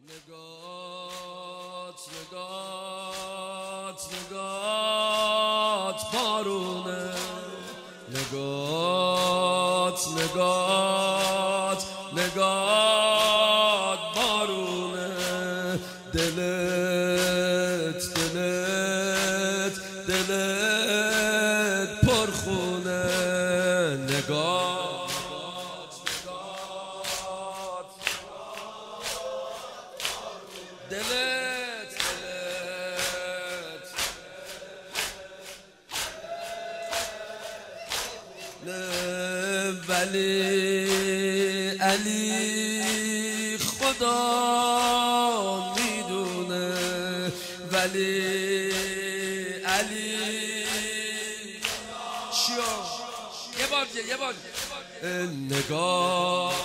نگات نگات نگات بارونه، نگات نگات نگات بارونه، دلت دلت دلت پرخونه، نگات نگات دلت دلت ولی علی خدا میدونه، ولی علی شیو یه بار نگاه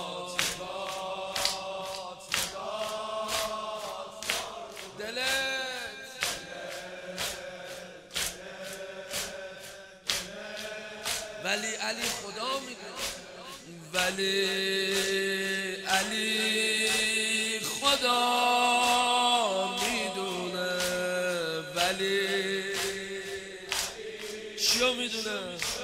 ولی علی خدا میدونه، ولی علی خدا میدونه، ولی چیو میدونه؟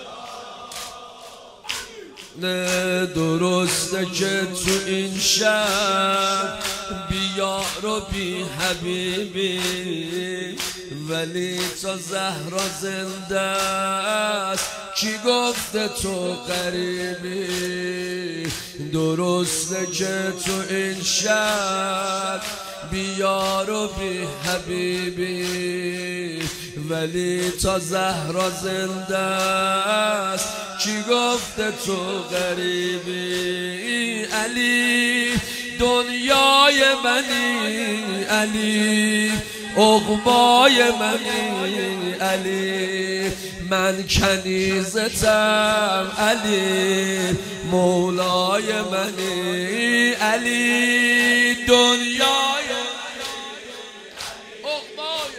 نه درسته که تو این شب بیار و بی حبیبی، ولی تا زهرا زنده است کی گفته تو غریبی؟ درسته که تو این شب بیار و بی حبیبی، ولی تا زهرا زنده است کی گفته تو غریبی؟ علی دنیای منی، علی عقبای منی، علی من کنیزتم، علی مولای منی، علی دنیای عقبای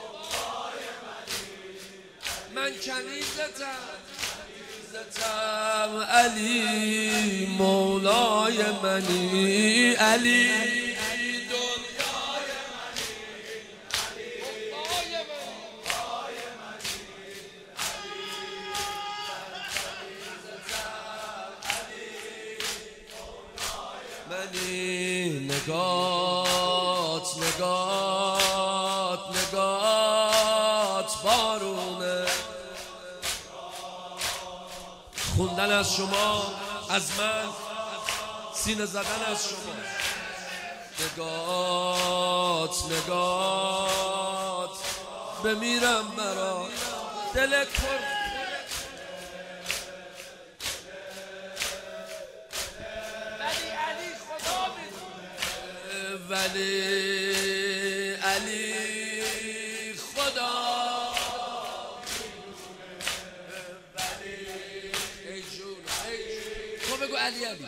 من کنیزتم، علی مولای منی، علی نگات نگات نگات بارونه، خوندن از شما، از من سینه زدن از شما، نگات نگات بمیرم برات دلت پر، ولی علی خدا ولی ای جون تو بگو علی علی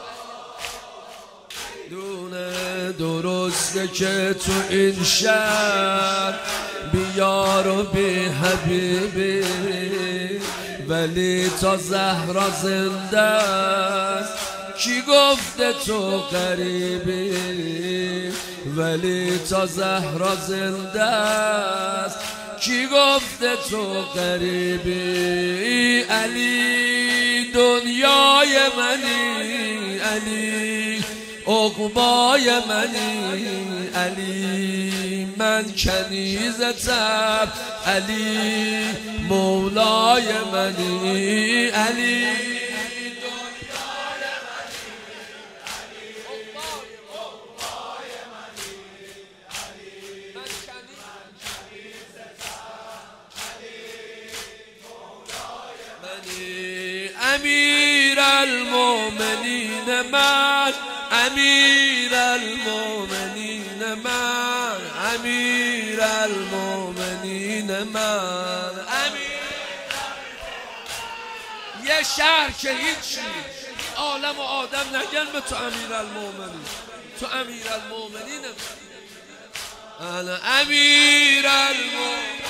دونه درسته که تو این شب بیار و بی حبیبی، ولی تا زهرا زنده است کی گفته تو غریبی؟ ولی تا زهرا زنده است کی گفته تو غریبی؟ علی دنیای منی، علی عقبای منی، علی من کنیزتم، علی مولای منی، علی امیر المومنین من، امیر المومنین من، امیر المومنین من، یه شهر که هیچی عالم و آدم نگن به تو امیر المومنین، تو امیر المومنین انا امیر المومنین.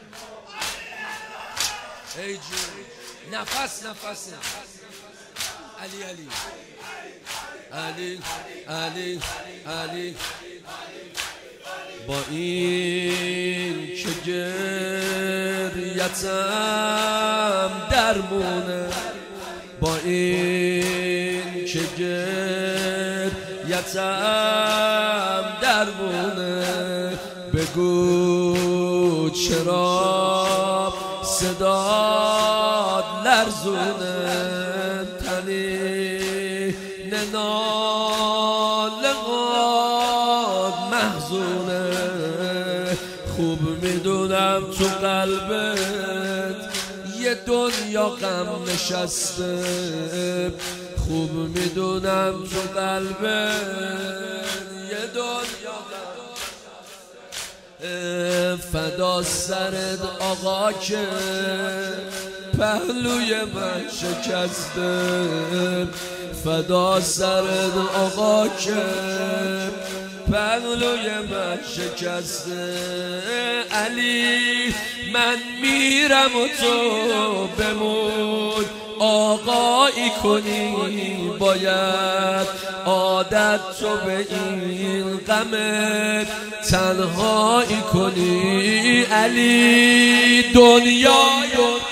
ای جون نفس علی علی علی علی علی با این که گریتم درمونه، با این که گریتم درمونه، بگو چرا صداد لرزونه، تنی نناله قد محزونه، خوب میدونم تو قلبت یه دنیا غم نشسته، خوب میدونم تو قلبت یه دنیا غم نشسته، فدا سرت آقا که پهلوی من شکسته، فدا سرت آقا که پهلوی من شکسته، علی من میرم و تو بمون، آقایی کنی باید عادت تو به این غمت تنهایی کنی، علی دنیای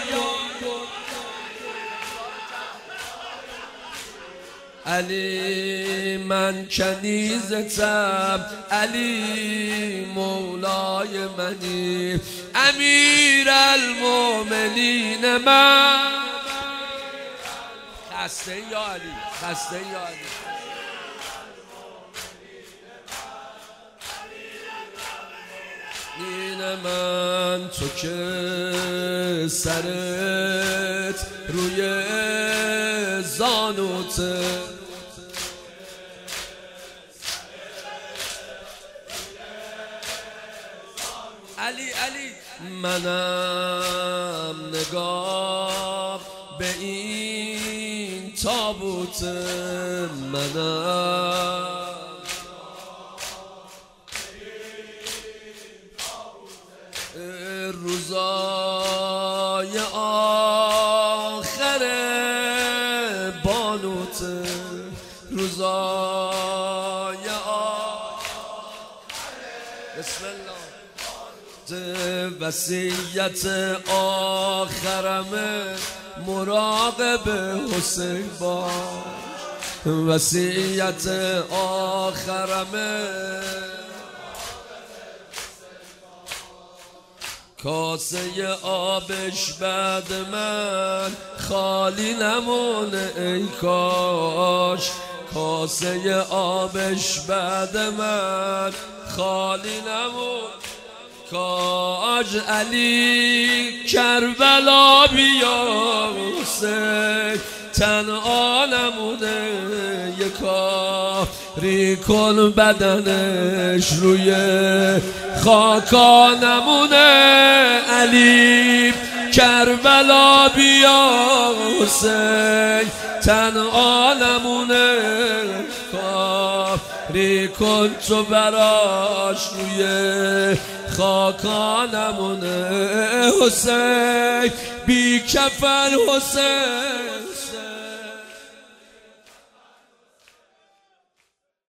علی من کنیزتم، علی مولای منی، امیر المومنین من خسته یا علی، خسته یا علی. این من تو که سرت روی زانوته، علی علی منم نگاه به این تابوت، منم روزای آخر بانوت، روزای آخر بسم الله وصیت آخرم مراقب حسین باش، وصیت آخرم کاسه آبش بعد من خالی نمونه ای کاش، کاسه آبش بعد من خالی نمونه کاج، علی کربلا بیا حسین تنها نمونه، یه کاری کن بدنش روی خاکا نمونه، علی کربلا بیا حسین تنها نمونه، کاری کن تو براش روی خاکا نمونه، حسین بی کفن حسین